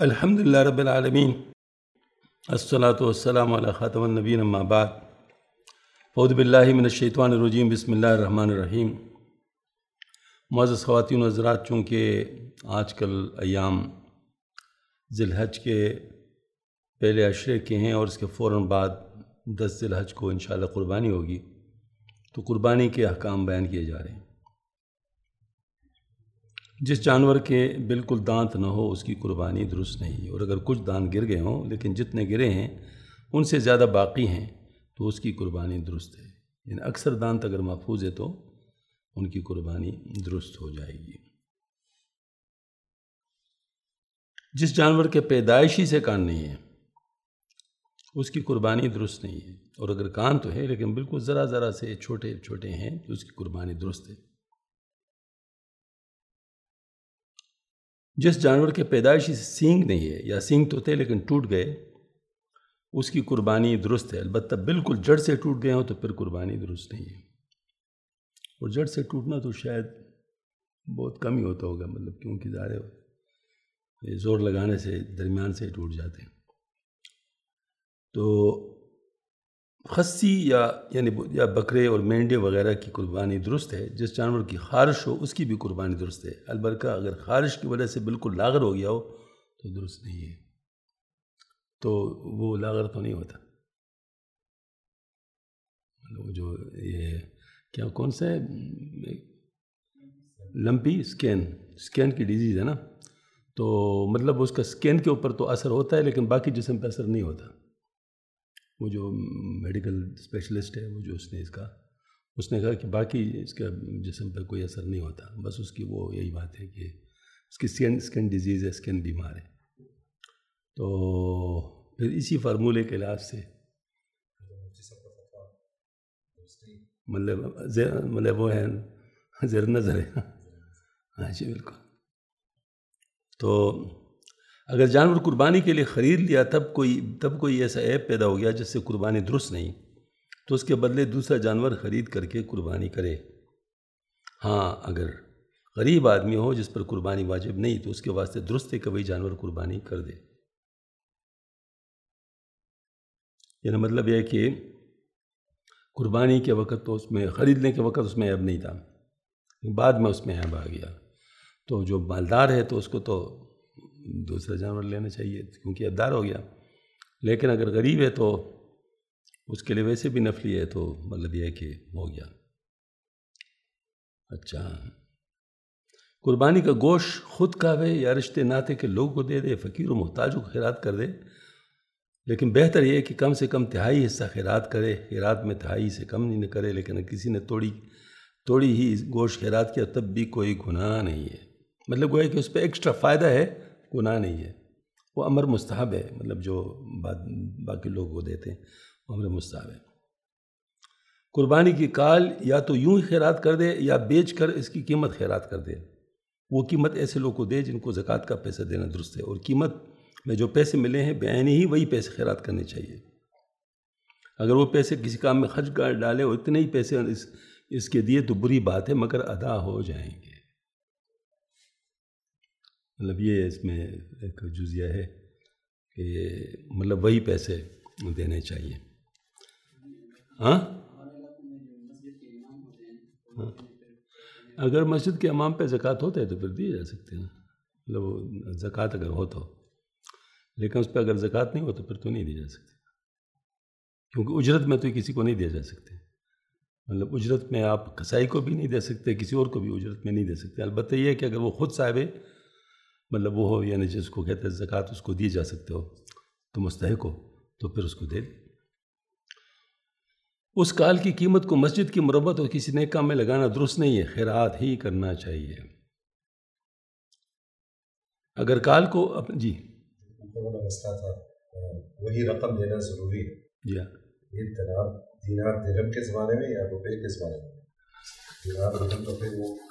الحمدللہ رب العالمین، الصلاۃ والسلام علی خاتم النبیین، اما بعد، اعوذ باللہ من الشیطان الرجیم، بسم اللہ الرحمن الرحیم۔ معزز خواتین و حضرات، چونکہ آج کل ایام ذی الحج کے پہلے عشرے کے ہیں اور اس کے فوراً بعد 10 ذی الحج کو انشاءاللہ قربانی ہوگی، تو قربانی کے احکام بیان کیے جا رہے ہیں۔ جس جانور کے بالکل دانت نہ ہو اس کی قربانی درست نہیں ہے، اور اگر کچھ دانت گر گئے ہوں لیکن جتنے گرے ہیں ان سے زیادہ باقی ہیں تو اس کی قربانی درست ہے، یعنی اکثر دانت اگر محفوظ ہے تو ان کی قربانی درست ہو جائے گی۔ جس جانور کے پیدائشی سے کان نہیں ہے اس کی قربانی درست نہیں ہے، اور اگر کان تو ہے لیکن بالکل ذرا ذرا سے چھوٹے چھوٹے ہیں تو اس کی قربانی درست ہے۔ جس جانور کے پیدائشی سے سینگ نہیں ہے، یا سینگ تو تھے لیکن ٹوٹ گئے، اس کی قربانی درست ہے، البتہ بالکل جڑ سے ٹوٹ گئے ہوں تو پھر قربانی درست نہیں ہے۔ اور جڑ سے ٹوٹنا تو شاید بہت کم ہی ہوتا ہوگا، مطلب کیونکہ ظاہر ہے زور لگانے سے درمیان سے ٹوٹ جاتے ہیں۔ تو خصی یا بکرے اور مینڈے وغیرہ کی قربانی درست ہے۔ جس جانور کی خارش ہو اس کی بھی قربانی درست ہے، البتہ اگر خارش کی وجہ سے بالکل لاغر ہو گیا ہو تو درست نہیں ہے، تو وہ لاغر تو نہیں ہوتا، جو یہ کیا کون سا ہے، لمپی اسکین کی ڈیزیز ہے نا، تو مطلب اس کا اسکین کے اوپر تو اثر ہوتا ہے لیکن باقی جسم پہ اثر نہیں ہوتا۔ وہ جو میڈیکل اسپیشلسٹ ہے، وہ جو اس نے کہا کہ باقی اس کا جسم پہ کوئی اثر نہیں ہوتا، بس اس کی وہ یہی بات ہے کہ اس کی اسکن ڈیزیز ہے، اسکن بیمار ہے۔ تو پھر اسی فارمولے کے لحاظ سے مطلب وہ ہے زیر نظر ہے۔ ہاں جی بالکل۔ تو اگر جانور قربانی کے لیے خرید لیا تب کوئی ایسا عیب پیدا ہو گیا جس سے قربانی درست نہیں، تو اس کے بدلے دوسرا جانور خرید کر کے قربانی کرے۔ ہاں، اگر غریب آدمی ہو جس پر قربانی واجب نہیں تو اس کے واسطے درست ہے کہ وہی جانور قربانی کر دے۔ یعنی مطلب یہ ہے کہ قربانی کے وقت تو اس میں، خریدنے کے وقت اس میں عیب نہیں تھا، بعد میں اس میں عیب آ گیا، تو جو مالدار ہے تو اس کو تو دوسرا جانور لینا چاہیے کیونکہ عیبدار ہو گیا، لیکن اگر غریب ہے تو اس کے لیے ویسے بھی نفلی ہے، تو مطلب یہ ہے کہ ہو گیا۔ اچھا، قربانی کا گوشت خود کھاوے یا رشتے ناتے کے لوگوں کو دے دے، فقیر و محتاجوں کو خیرات کر دے، لیکن بہتر یہ ہے کہ کم سے کم تہائی حصہ خیرات کرے، خیرات میں تہائی سے کم نہیں کرے، لیکن کسی نے توڑی ہی گوشت خیرات کیا تب بھی کوئی گناہ نہیں ہے، مطلب وہ ہے کہ اس پہ ایکسٹرا فائدہ ہے، گناہ نہیں ہے، وہ امر مستحب ہے، مطلب جو باقی لوگ وہ دیتے ہیں وہ امر مستحب ہے۔ قربانی کی کال یا تو یوں ہی خیرات کر دے یا بیچ کر اس کی قیمت خیرات کر دے، وہ قیمت ایسے لوگ کو دے جن کو زکوٰۃ کا پیسہ دینا درست ہے، اور قیمت میں جو پیسے ملے ہیں بعین ہی وہی پیسے خیرات کرنے چاہیے۔ اگر وہ پیسے کسی کام میں خرچ کر ڈالے اور اتنے ہی پیسے اس کے دیے تو بری بات ہے، مگر ادا ہو جائیں گے۔ مطلب یہ اس میں ایک جزیہ ہے کہ مطلب وہی پیسے دینے چاہیے۔ ہاں، اگر مسجد کے امام پہ زکوٰۃ ہوتا ہے تو پھر دیے جا سکتے ہیں، مطلب زکوٰۃ اگر ہو تو، لیکن اس پہ اگر زکوٰۃ نہیں ہو تو پھر تو نہیں دی جا سکتی، کیونکہ اجرت میں تو کسی کو نہیں دیا جا سکتے، مطلب اجرت میں آپ کسائی کو بھی نہیں دے سکتے، کسی اور کو بھی اجرت میں نہیں دے سکتے، البتہ یہ ہے کہ اگر وہ خود صاحب ہے، مطلب وہ ہو، یعنی جس کو کہتے ہیں زکوٰۃ اس کو دی جا سکتے ہو تو مستحق ہو تو پھر اس کو دے دیں۔ اس کال کی قیمت کو مسجد کی مرمت اور کسی نیک کام میں لگانا درست نہیں ہے، خیرات ہی کرنا چاہیے۔ اگر کال کو جی مسئلہ تھا، وہی رقم دینا ضروری ہے؟ جی ہاں، یہ دینار درہم کے زمانے میں یا روپے کے زمانے میں؟ دینار درہم تو پھر وہ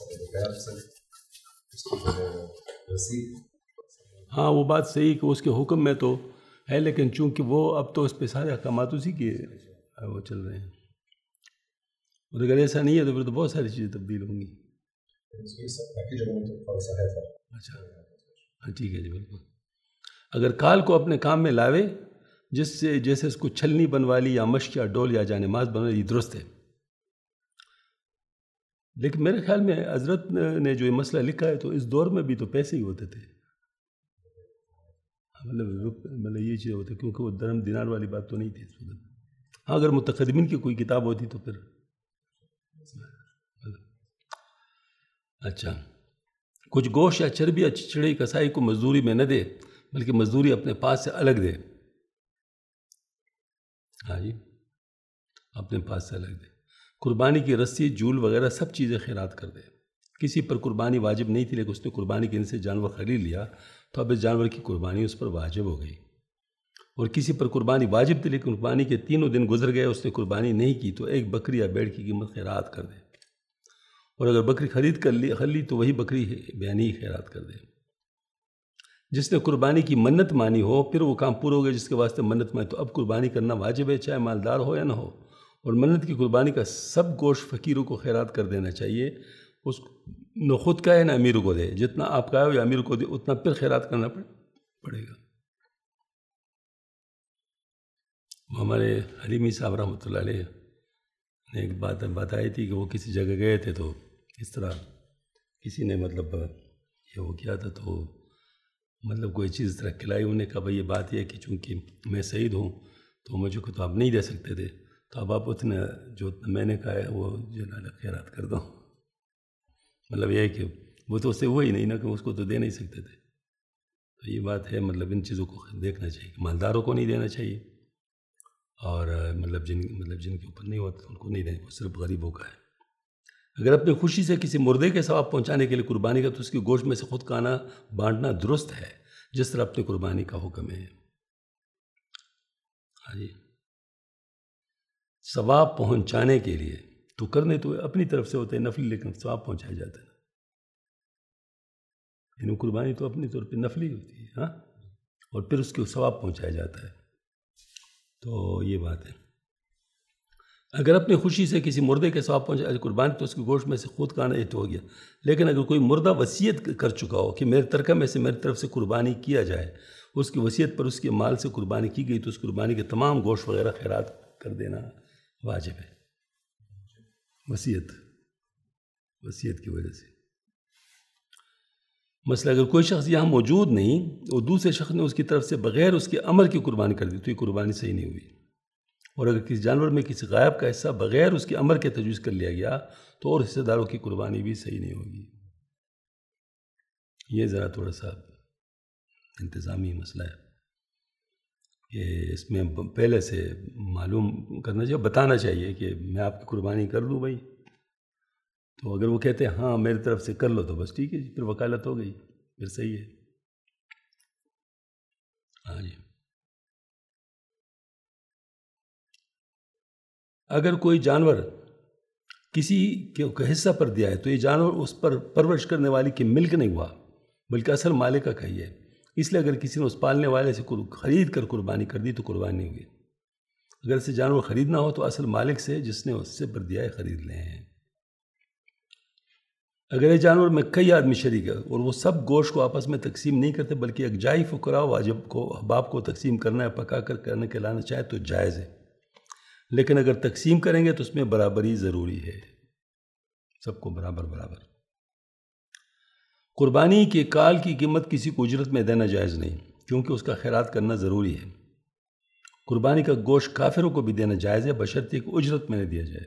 رسید، ہاں وہ بات صحیح کہ اس کے حکم میں تو ہے، لیکن چونکہ وہ اب تو اس پہ سارے احکامات اسی کے وہ چل رہے ہیں، اور اگر ایسا نہیں ہے تو پھر تو بہت ساری چیزیں تبدیل ہوں گی۔ اچھا، ہاں ٹھیک ہے جی بالکل۔ اگر کال کو اپنے کام میں لاوے جس سے جیسے اس کو چھلنی بنوا لی یا مشق یا ڈول یا جانماز بنوا لی، یہ درست ہے۔ لیکن میرے خیال میں حضرت نے جو یہ مسئلہ لکھا ہے تو اس دور میں بھی تو پیسے ہی ہوتے تھے، مطلب یہ چیز ہوتی، کیونکہ وہ درہم دینار والی بات تو نہیں تھی اس وقت۔ ہاں اگر متقدمین کی کوئی کتاب ہوتی تو پھر اچھا، کچھ گوشت یا چربی یا چچڑی کسائی کو مزدوری میں نہ دے بلکہ مزدوری اپنے پاس سے الگ دے۔ ہاں جی، اپنے پاس سے الگ دے۔ قربانی کی رسی، جول وغیرہ سب چیزیں خیرات کر دے۔ کسی پر قربانی واجب نہیں تھی لیکن اس نے قربانی کے دن سے جانور خرید لیا تو اب اس جانور کی قربانی اس پر واجب ہو گئی۔ اور کسی پر قربانی واجب تھی لیکن قربانی کے 3 دن گزر گئے، اس نے قربانی نہیں کی تو ایک بکری یا بیڑ کی قیمت خیرات کر دے، اور اگر بکری خرید کر لی تو وہی بکری بیانی خیرات کر دے۔ جس نے قربانی کی منت مانی ہو پھر وہ کام پورا ہو گیا جس کے واسطے منت مانی، تو اب قربانی کرنا واجب ہے چاہے مالدار ہو یا نہ ہو، اور منت کی قربانی کا سب گوشت فقیروں کو خیرات کر دینا چاہیے۔ اس نہ خود کا ہے نہ امیر کو دے، جتنا آپ کا ہے یا امیر کو دے اتنا پھر خیرات کرنا پڑے گا۔ ہمارے حلیمی صاحب رحمۃ اللہ علیہ نے ایک بات بتائی تھی کہ وہ کسی جگہ گئے تھے تو اس طرح کسی نے مطلب یہ وہ کیا تھا تو مطلب کوئی چیز اس طرح کھلائی، انہوں نے کہا بھائی یہ بات یہ ہے کہ چونکہ میں سعید ہوں تو مجھے کو تو آپ نہیں دے سکتے تھے، تو اب آپ اتنا جو میں نے کہا ہے وہ جو نا خیرات کر دو۔ مطلب یہ ہے کہ وہ تو اس سے وہی نہیں نا کہ اس کو تو دے نہیں سکتے تھے، تو یہ بات ہے مطلب ان چیزوں کو دیکھنا چاہیے کہ مالداروں کو نہیں دینا چاہیے، اور مطلب جن کے اوپر نہیں ہوتا ان کو نہیں دینا، صرف غریبوں کا ہے۔ اگر اپنی خوشی سے کسی مردے کے ثواب پہنچانے کے لیے قربانی کا تو اس کی گوشت میں سے خود کھانا بانٹنا درست ہے جس طرح اپنی قربانی کا حکم ہے۔ ہاں جی، ثواب پہنچانے کے لیے تو کرنے تو اپنی طرف سے ہوتے ہیں نفلی، لیکن ثواب پہنچایا جاتا ہے، یعنی قربانی تو اپنی طور پہ نفلی ہوتی ہے، ہاں، اور پھر اس کو ثواب پہنچایا جاتا ہے، تو یہ بات ہے۔ اگر اپنی خوشی سے کسی مردے کے ثواب پہنچائے قربانی تو اس کی گوشت میں سے خود کھانا یہ تو ہو گیا، لیکن اگر کوئی مردہ وصیت کر چکا ہو کہ میرے ترکہ میں سے میری طرف سے قربانی کیا جائے، اس کی وصیت پر اس کے مال سے قربانی کی گئی تو اس قربانی کے تمام گوشت وغیرہ خیرات کر دینا واجب ہے، وصیت کی وجہ سے۔ مثلا اگر کوئی شخص یہاں موجود نہیں اور دوسرے شخص نے اس کی طرف سے بغیر اس کے امر کی قربانی کر دی تو یہ قربانی صحیح نہیں ہوئی، اور اگر کسی جانور میں کسی غائب کا حصہ بغیر اس کے امر کے تجویز کر لیا گیا تو اور حصہ داروں کی قربانی بھی صحیح نہیں ہوگی۔ یہ ذرا تھوڑا سا انتظامی مسئلہ ہے کہ اس میں پہلے سے معلوم کرنا چاہیے، بتانا چاہیے کہ میں آپ کی قربانی کر دوں بھائی، تو اگر وہ کہتے ہیں ہاں میری طرف سے کر لو تو بس ٹھیک ہے، پھر وکالت ہو گئی، پھر صحیح ہے۔ ہاں جی، اگر کوئی جانور کسی کے حصہ پر دیا ہے تو یہ جانور اس پر پرورش کرنے والی کی ملک نہیں ہوا بلکہ اصل مالک کا ہی ہے، اس لیے اگر کسی نے اس پالنے والے سے خرید کر قربانی کر دی تو قربانی نہیں ہوئی۔ اگر اسے جانور خریدنا ہو تو اصل مالک سے جس نے اس سے پر دیا ہے خرید لیں۔ اگر یہ جانور میں کئی آدمی شریک ہے اور وہ سب گوشت کو آپس میں تقسیم نہیں کرتے بلکہ یکجائی فقراء و واجب کو احباب کو تقسیم کرنا ہے، پکا کر کرنے کے لانا چاہے تو جائز ہے، لیکن اگر تقسیم کریں گے تو اس میں برابری ضروری ہے، سب کو برابر۔ قربانی کے کال کی قیمت کسی کو اجرت میں دینا جائز نہیں کیونکہ اس کا خیرات کرنا ضروری ہے۔ قربانی کا گوشت کافروں کو بھی دینا جائز ہے بشرطے کہ اجرت میں نہ دیا جائے۔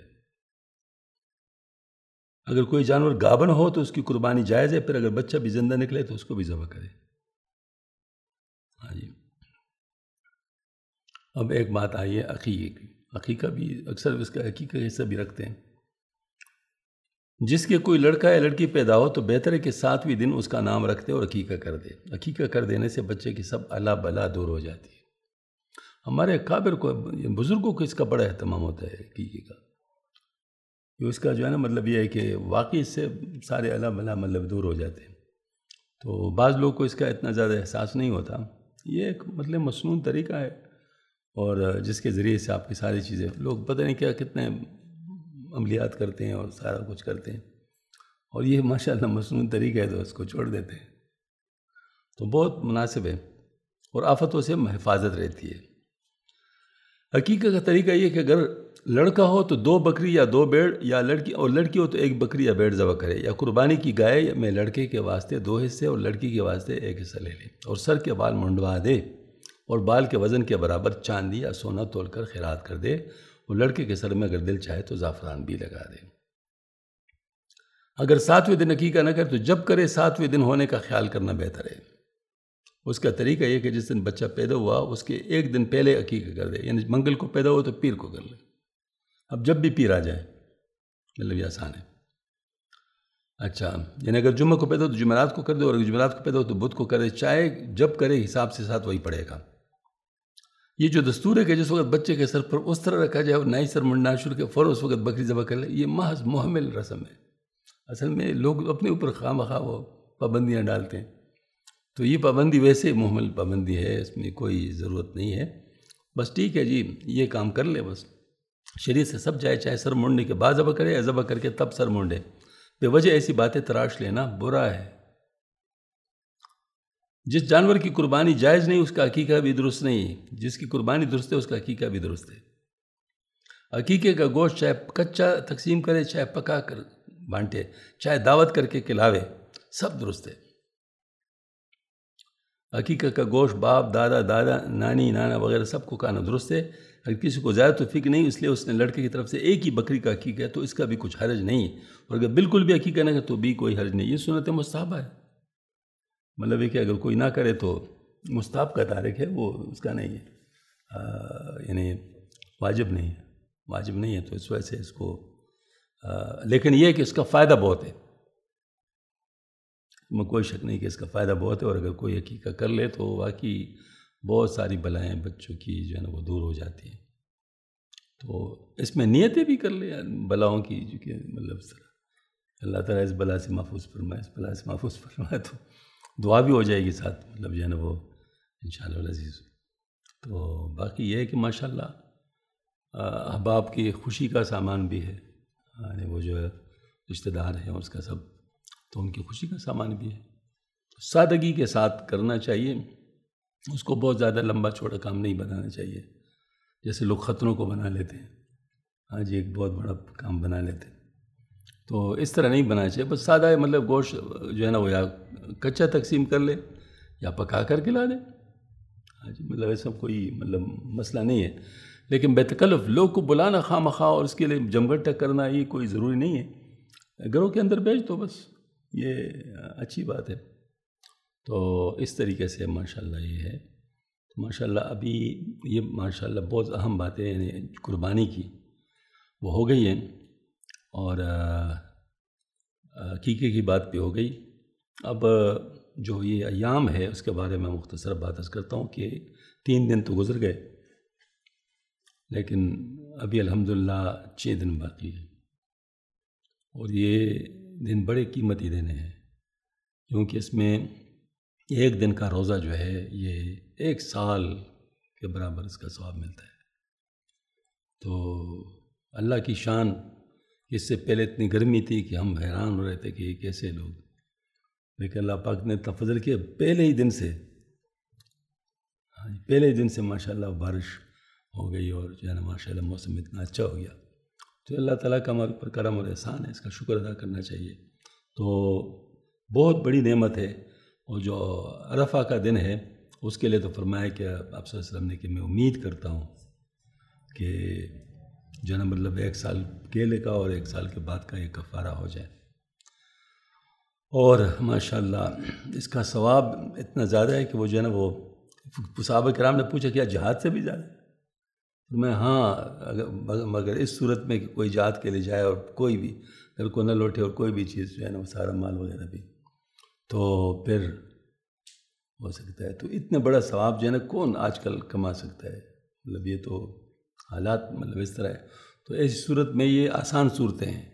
اگر کوئی جانور گابن ہو تو اس کی قربانی جائز ہے، پھر اگر بچہ بھی زندہ نکلے تو اس کو بھی ذبح کرے۔ ہاں جی، اب ایک بات آئی ہے عقیقے کی۔ عقیقہ بھی اکثر اس کا عقیقہ حصہ بھی رکھتے ہیں۔ جس کے کوئی لڑکا یا لڑکی پیدا ہو تو بہتر ہے کہ 7ویں دن اس کا نام رکھ دے اور عقیقہ کر دے۔ عقیقہ کر دینے سے بچے کی سب الا بلا دور ہو جاتی ہے۔ ہمارے کابر کو بزرگوں کو اس کا بڑا اہتمام ہوتا ہے عقیقے کا، اس کا جو ہے نا مطلب یہ ہے کہ واقعی اس سے سارے الا بلا مطلب دور ہو جاتے ہیں، تو بعض لوگ کو اس کا اتنا زیادہ احساس نہیں ہوتا۔ یہ ایک مطلب مصنون طریقہ ہے اور جس کے ذریعے سے آپ کی ساری چیزیں لوگ پتہ نہیں کیا کتنے عملیات کرتے ہیں اور سارا کچھ کرتے ہیں، اور یہ ماشاءاللہ مصنون طریقہ ہے تو اس کو چھوڑ دیتے ہیں، تو بہت مناسب ہے اور آفتوں سے حفاظت رہتی ہے۔ عقیقہ کا طریقہ یہ کہ اگر لڑکا ہو تو 2 بکری یا 2 بھیڑ، یا لڑکی اور لڑکی ہو تو 1 بکری یا بھیڑ ذبح کرے، یا قربانی کی گائے میں لڑکے کے واسطے 2 حصے اور لڑکی کے واسطے 1 حصہ لے لے، اور سر کے بال منڈوا دے اور بال کے وزن کے برابر چاندی یا سونا تول کر خیرات کر دے، اور لڑکے کے سر میں اگر دل چاہے تو زعفران بھی لگا دے۔ اگر 7ویں دن عقیقہ نہ کرے تو جب کرے 7ویں دن ہونے کا خیال کرنا بہتر ہے۔ اس کا طریقہ یہ کہ جس دن بچہ پیدا ہوا اس کے 1 دن پہلے عقیقہ کر دے، یعنی منگل کو پیدا ہوا تو پیر کو کر لے۔ اب جب بھی پیر آ جائے، مطلب یہ آسان ہے۔ اچھا، یعنی اگر جمعہ کو پیدا ہو تو جمعرات کو کر دے، اور اگر جمعرات کو پیدا ہو تو بدھ کو کرے، چاہے جب کرے حساب سے ساتھ وہی پڑے گا۔ یہ جو دستور ہے کہ جس وقت بچے کے سر پر اس طرح رکھا جائے اور نئی سر منڈنا شروع کے فوراً اس وقت بکری ذبح کر لے، یہ محض محمل رسم ہے۔ اصل میں لوگ اپنے اوپر خواہ مخواہ وہ پابندیاں ڈالتے ہیں، تو یہ پابندی ویسے محمل پابندی ہے، اس میں کوئی ضرورت نہیں ہے۔ بس ٹھیک ہے جی، یہ کام کر لے، بس شریعت سے سب جائے، چاہے سر مونڈنے کے بعد ذبح کرے یا ذبح کر کے تب سر مونڈے۔ بے وجہ ایسی باتیں تراش لینا برا ہے۔ جس جانور کی قربانی جائز نہیں اس کا عقیقہ بھی درست نہیں، جس کی قربانی درست ہے اس کا عقیقہ بھی درست ہے۔ عقیقے کا گوشت چاہے کچا تقسیم کرے، چاہے پکا کر بانٹے، چاہے دعوت کر کے کھلاوے، سب درست ہے۔ عقیقہ کا گوشت باپ، دادا، نانی، نانا وغیرہ سب کو کھانا درست ہے۔ اگر کسی کو زیادہ توفیق نہیں، اس لیے اس نے لڑکے کی طرف سے 1 ہی بکری کا عقیقہ ہے تو اس کا بھی کچھ حرج نہیں، اور اگر بالکل بھی عقیقہ نہ کرے تو بھی کوئی حرج نہیں۔ یہ سنت مستحبہ ہے، مطلب ہے کہ اگر کوئی نہ کرے تو مستحب کا تارک ہے، وہ اس کا نہیں ہے، یعنی واجب نہیں ہے، تو اس وجہ سے اس کو لیکن یہ ہے کہ اس کا فائدہ بہت ہے، میں کوئی شک نہیں کہ اس کا فائدہ بہت ہے، اور اگر کوئی عقیقہ کر لے تو واقعی بہت ساری بلائیں بچوں کی جو ہے نا وہ دور ہو جاتی ہیں۔ تو اس میں نیتیں بھی کر لے بلاؤں کی، جو کہ مطلب اللہ تعالیٰ اس بلا سے محفوظ فرمائے، اس بلا سے محفوظ فرمائے، تو دعا بھی ہو جائے گی ساتھ، مطلب جو ہے نا وہ انشاءاللہ العزیز۔ تو باقی یہ ہے کہ ماشاءاللہ احباب کی خوشی کا سامان بھی ہے، یعنی وہ جو ہے رشتہ دار ہیں اس کا سب، تو ان کی خوشی کا سامان بھی ہے۔ تو سادگی کے ساتھ کرنا چاہیے، اس کو بہت زیادہ لمبا چوڑا کام نہیں بنانا چاہیے، جیسے لوگ ختنوں کو بنا لیتے ہیں، ہاں جی ایک بہت بڑا کام بنا لیتے ہیں، تو اس طرح نہیں بنانا چاہیے۔ بس سادہ ہے، مطلب گوشت جو ہے نا وہ یا کچا تقسیم کر لے یا پکا کر کھلا دے، ہاں جی، مطلب ایسا کوئی مطلب مسئلہ نہیں ہے۔ لیکن بے تکلف لوگ کو بلانا خواہ مخواہ اور اس کے لیے جمگٹا کرنا یہ کوئی ضروری نہیں ہے، گھروں کے اندر بیچ دو، بس یہ اچھی بات ہے۔ تو اس طریقے سے ماشاءاللہ یہ ہے، ماشاءاللہ ابھی یہ ماشاءاللہ بہت اہم باتیں یعنی قربانی کی وہ ہو گئی ہیں، اور عقیقے کی بات بھی ہو گئی۔ اب جو یہ ایام ہے اس کے بارے میں مختصر بات عرض کرتا ہوں کہ 3 دن تو گزر گئے، لیکن ابھی الحمدللہ 6 دن باقی ہیں، اور یہ دن بڑے قیمتی دن ہیں، کیونکہ اس میں 1 دن کا روزہ جو ہے یہ 1 سال کے برابر اس کا ثواب ملتا ہے۔ تو اللہ کی شان، اس سے پہلے اتنی گرمی تھی کہ ہم حیران ہو رہے تھے کہ یہ کیسے لوگ، لیکن اللہ پاک نے اتنا فضل کیا، پہلے ہی دن سے ماشاءاللہ بارش ہو گئی، اور جو ہے نا ماشاءاللہ موسم اتنا اچھا ہو گیا۔ تو اللہ تعالیٰ کا ہمارے اوپر کرم اور احسان ہے، اس کا شکر ادا کرنا چاہیے۔ تو بہت بڑی نعمت ہے، اور جو عرفہ کا دن ہے اس کے لیے تو فرمایا کہ آپ صلی اللہ علیہ وسلم نے کہ میں امید کرتا ہوں کہ جو ہے نا مطلب 1 سال کیلے کا اور 1 سال کے بعد کا یہ کفارہ ہو جائے، اور ماشاءاللہ اس کا ثواب اتنا زیادہ ہے کہ وہ جو ہے نا وہ صحابہ کرام نے پوچھا کیا جہاد سے بھی زیادہ ہے؟ میں ہاں، مگر اس صورت میں کہ کوئی جہاد کے لیے جائے اور کوئی بھی گھر کو نہ لوٹے اور کوئی بھی چیز جو ہے نا وہ سارا مال وغیرہ بھی، تو پھر ہو سکتا ہے۔ تو اتنا بڑا ثواب جو ہے نا کون آج کل کما سکتا ہے، مطلب یہ تو حالات مطلب اس طرح ہے۔ تو ایسی صورت میں یہ آسان صورتیں ہیں،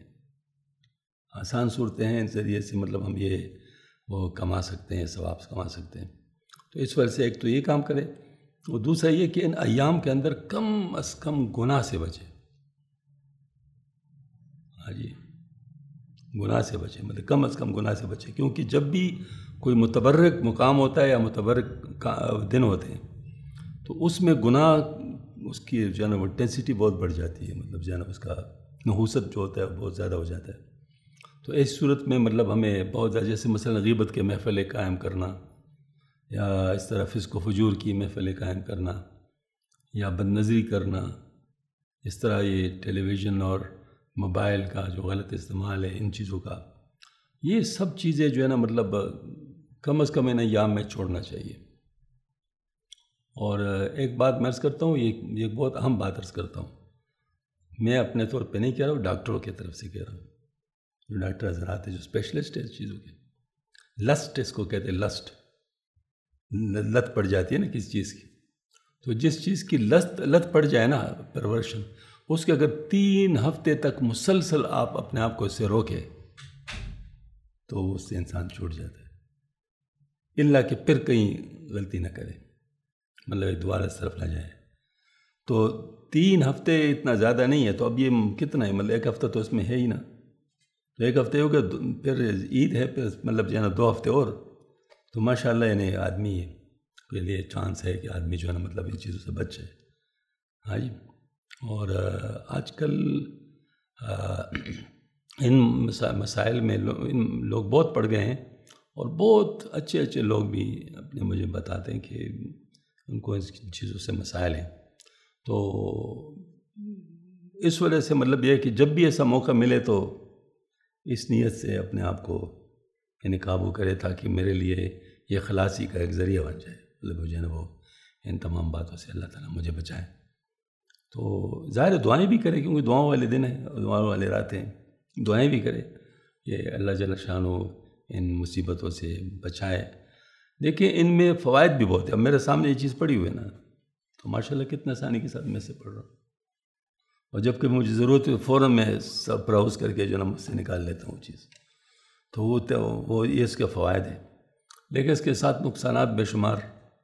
اس ذریعے سے مطلب ہم یہ وہ کما سکتے ہیں، ثواب کما سکتے ہیں۔ تو اس وجہ سے ایک تو یہ کام کرے، اور دوسرا یہ کہ ان ایام کے اندر کم از کم گناہ سے بچے، ہاں جی، گناہ سے بچیں، مطلب کم از کم گناہ سے بچیں، کیونکہ جب بھی کوئی متبرک مقام ہوتا ہے یا متبرک دن ہوتے ہیں تو اس میں گناہ اس کی جو ہے نا وہ انٹینسٹی بہت بڑھ جاتی ہے، مطلب جو ہے نا اس کا نحوست جو ہوتا ہے بہت زیادہ ہو جاتا ہے. تو اس صورت میں مطلب ہمیں بہت زیادہ، جیسے مثلا غیبت کے محفلیں قائم کرنا یا اس طرح فسق و فجور کی محفلیں قائم کرنا یا بد نظری کرنا، اس طرح یہ ٹیلی ویژن اور موبائل کا جو غلط استعمال ہے، ان چیزوں کا، یہ سب چیزیں جو ہے نا مطلب کم از کم انہیں ایام میں چھوڑنا چاہیے. اور ایک بات میں عرض کرتا ہوں، یہ بہت اہم بات عرض کرتا ہوں، میں اپنے طور پہ نہیں کہہ رہا ہوں، ڈاکٹروں کی طرف سے کہہ رہا ہوں، جو ڈاکٹر حضرات ہیں جو اسپیشلسٹ ہیں اس چیزوں کے. لسٹ اس کو کہتے ہیں، لسٹ، لت پڑ جاتی ہے نا کسی چیز کی، تو جس چیز کی لت پڑ جائے نا پرورشن، اس کے اگر 3 ہفتے تک مسلسل آپ اپنے آپ کو اس سے روکے تو اس سے انسان چھوٹ جاتا ہے، الا کہ پھر کہیں غلطی نہ کرے، مطلب دوبارہ اس طرف نہ جائے. تو 3 ہفتے اتنا زیادہ نہیں ہے، تو اب یہ کتنا ہے، مطلب 1 ہفتہ تو اس میں ہے ہی نا، تو 1 ہفتے ہو گیا، پھر عید ہے، پھر مطلب جو ہے نا 2 ہفتے اور، تو ماشاءاللہ یعنی آدمی کے لیے چانس ہے کہ آدمی جو ہے نا مطلب ان چیزوں سے بچ جائے. ہاں جی. اور آج کل ان مسائل میں لوگ بہت پڑ گئے ہیں، اور بہت اچھے اچھے لوگ بھی اپنے مجھے بتاتے ہیں کہ ان کو ان چیزوں سے مسائل ہیں. تو اس وجہ سے مطلب یہ ہے کہ جب بھی ایسا موقع ملے تو اس نیت سے اپنے آپ کو یعنی قابو کرے، تاکہ میرے لیے یہ خلاصی کا ایک ذریعہ بن جائے، مطلب جو ہے نا وہ ان تمام باتوں سے اللہ تعالیٰ مجھے بچائے. تو ظاہر دعائیں بھی کرے، کیونکہ دعاؤں والے دن ہیں، دعاؤں والے راتیں ہیں، دعائیں بھی کرے کہ اللہ جل شانہ ان مصیبتوں سے بچائے. دیکھیں ان میں فوائد بھی بہت ہیں. اب میرے سامنے یہ چیز پڑی ہوئی ہے نا، تو ماشاءاللہ کتنے آسانی کے ساتھ میں سے پڑھ رہا ہوں، اور جب کہ مجھے ضرورت ہے فوراً میں سب براؤز کر کے جو نا مجھ سے نکال لیتا ہوں چیز. تو وہ یہ اس کے فوائد ہیں، لیکن اس کے ساتھ نقصانات بے شمار.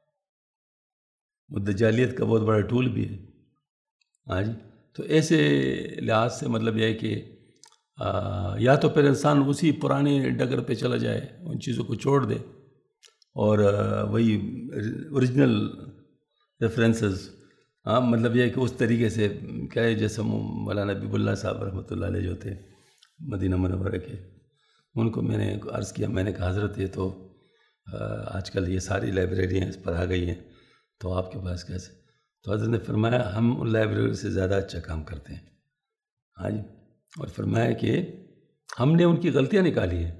وہ دجالیت کا بہت بڑا ٹول بھی ہے. ہاں جی. تو ایسے لحاظ سے مطلب یہ ہے کہ یا تو پھر انسان اسی پرانے ڈگر پہ چلا جائے، ان چیزوں کو چھوڑ دے، اور وہی اوریجنل ریفرنسز، ہاں مطلب یہ ہے کہ اس طریقے سے کہے جیسے مولانا حبیب اللہ صاحب رحمۃ اللہ علیہ جو تھے مدینہ منورہ کے، ان کو میں نے عرض کیا، میں نے کہا حضرت یہ تو آج کل یہ ساری لائبریریاں اس پر آ گئی ہیں، تو آپ کے پاس کیسے؟ تو حضرت نے فرمایا ہم ان لائبریری سے زیادہ اچھا کام کرتے ہیں. ہاں جی. اور فرمایا کہ ہم نے ان کی غلطیاں نکالی ہیں،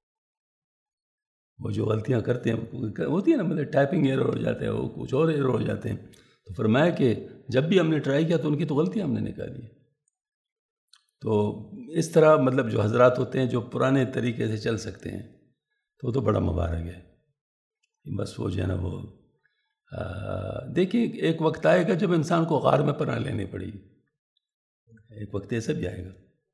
وہ جو غلطیاں کرتے ہیں ہوتی ہیں نا، مطلب ٹائپنگ ایرر ہو جاتے ہیں، وہ کچھ اور ایرر ہو جاتے ہیں. تو فرمایا کہ جب بھی ہم نے ٹرائی کیا تو ان کی تو غلطیاں ہم نے نکالی ہیں. تو اس طرح مطلب جو حضرات ہوتے ہیں جو پرانے طریقے سے چل سکتے ہیں تو وہ تو بڑا مبارک ہے. بس وہ جو ہے نا وہ دیکھیے ایک وقت آئے گا جب انسان کو غار میں پناہ لینی پڑے گی. ایک وقت ایسا بھی آئے گا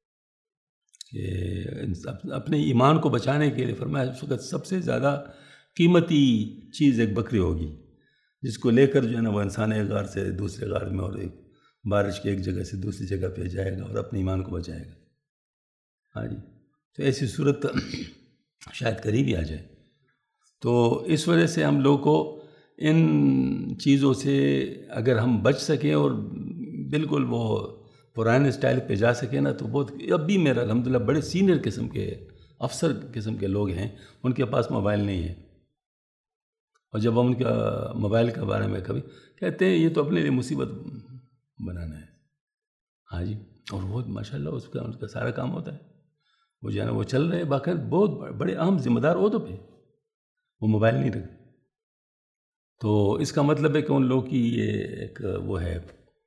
کہ اپنے ایمان کو بچانے کے لیے فرمایا اس وقت سب سے زیادہ قیمتی چیز ایک بکری ہوگی، جس کو لے کر جو ہے نا وہ انسان ایک غار سے دوسرے غار میں، اور ایک بارش کی ایک جگہ سے دوسری جگہ پہ جائے گا اور اپنے ایمان کو بچائے گا. ہاں جی. تو ایسی صورت شاید قریب ہی آ جائے. تو اس وجہ سے ہم لوگ کو ان چیزوں سے اگر ہم بچ سکیں اور بالکل وہ پرانے سٹائل پہ جا سکیں نا، تو بہت. اب بھی میرا الحمدللہ بڑے سینئر قسم کے افسر قسم کے لوگ ہیں، ان کے پاس موبائل نہیں ہے، اور جب ہم ان کا موبائل کے بارے میں کبھی کہتے ہیں یہ تو اپنے لیے مصیبت بنانا ہے. ہاں جی. اور وہ ماشاءاللہ اس کا سارا کام ہوتا ہے، وہ جو ہے نا وہ چل رہے ہیں باقاعدہ بہت بڑے اہم ذمہ دار عہدوں پہ، وہ موبائل نہیں رکھتے. تو اس کا مطلب ہے کہ ان لوگوں کی یہ ایک وہ ہے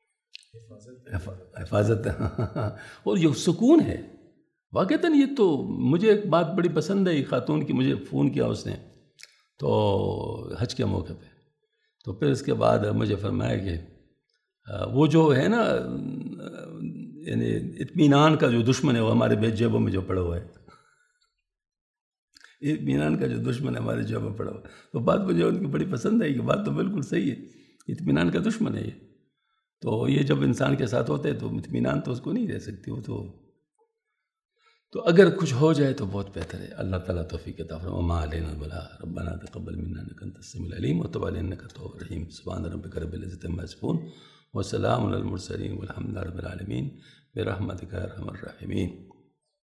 حفاظت اور یہ سکون ہے واقعتاً. یہ تو مجھے ایک بات بڑی پسند ہے، خاتون کی مجھے فون کیا اس نے تو حج کے موقع پہ، تو پھر اس کے بعد مجھے فرمایا کہ وہ جو ہے نا یعنی اطمینان کا جو دشمن ہے وہ ہمارے جیبوں میں جو پڑا ہوا ہے، اطمینان کا جو دشمن ہے ہمارے جیبوں میں پڑا ہوا ہے. تو بات مجھے ان کی بڑی پسند ہے کہ بات تو بالکل صحیح ہے، اطمینان کا دشمن ہے یہ. تو یہ جب انسان کے ساتھ ہوتے تو اطمینان تو اس کو نہیں رہ سکتی. وہ تو تو اگر کچھ ہو جائے تو بہت بہتر ہے. اللہ تعالیٰ توفیق عطا فرمائے. وما علینا البلاغ ربنا تقبل منا انک انت السمیع العلیم وتب علینا انک التواب الرحیم. سبحان ربک رب العزۃ عما یصفون وسلام علی المرسلین والحمد للہ رب العالمین برحمتک یا ارحم الراحمین.